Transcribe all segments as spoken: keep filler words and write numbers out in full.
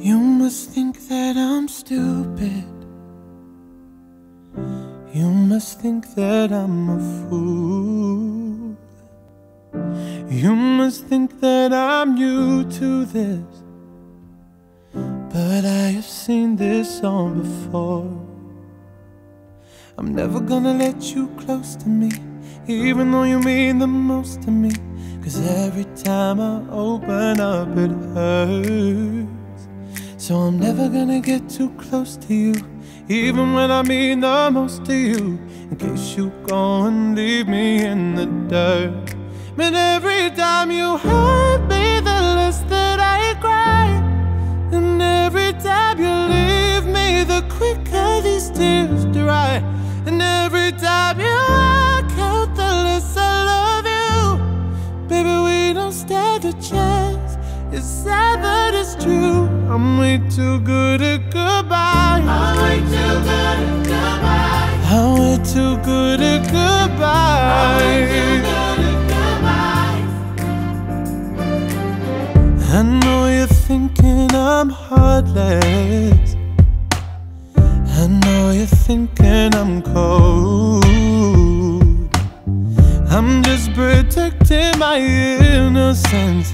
You must think that I'm stupid. You must think that I'm a fool. You must think that I'm new to this, but I have seen this song before. I'm never gonna let you close to me, even though you mean the most to me. Cause every time I open up it hurts. So I'm never gonna get too close to you, even when I mean the most to you, in case you go and leave me in the dirt. But every time you hurt me, the less that I cry. And every time you leave me, the quicker these tears dry. And every time you walk out, the less I love you. Baby, we don't stand a chance. It's sad but it's true. I'm way too good at goodbye. I'm way too good at goodbye. I'm way too good at goodbye. I'm way too good at goodbye. I know you're thinking I'm heartless. I know you're thinking I'm cold. I'm just protecting my innocence.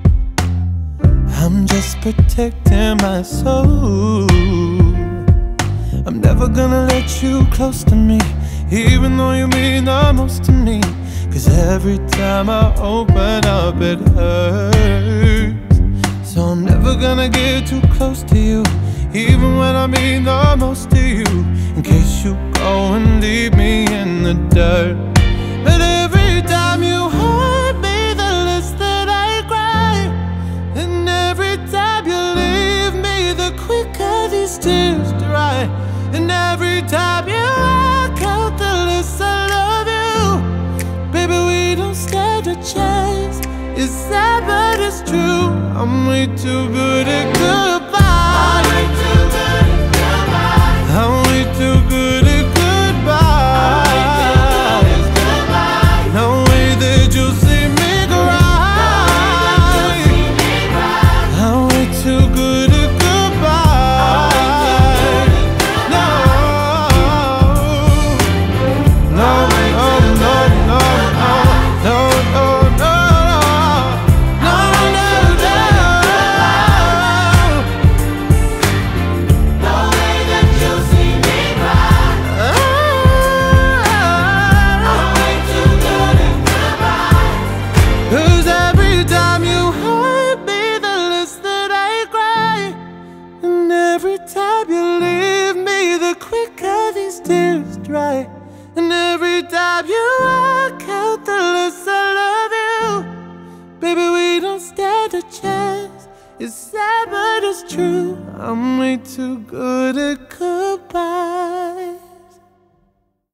I'm just protecting my soul. I'm never gonna let you close to me, even though you mean the most to me. Cause every time I open up it hurts. So I'm never gonna get too close to you, even when I mean the most to you, in case you go and leave me in the dirt. But every time you hurt me, the less that I cry. And every time you leave me, the quicker these tears dry. And every time you walk out, the less I love you. Baby, we don't stand a chance. It's sad but it's true. I'm way too good at goodbye. I'm way too good at goodbye. I'm way too good at goodbye. No way that you'll see me cry. I'm way too good at goodbye. No, no, no, no, no, no, no, no, no, no, no. No way that you'll see me cry. I'm way too good at goodbye. Cause every time you hurt me, the less that I cry. And every time you leave me, the quicker these tears dry. And every time you walk out, the less I love you. Baby, we don't stand a chance. It's sad but it's true. I'm way too good at goodbye.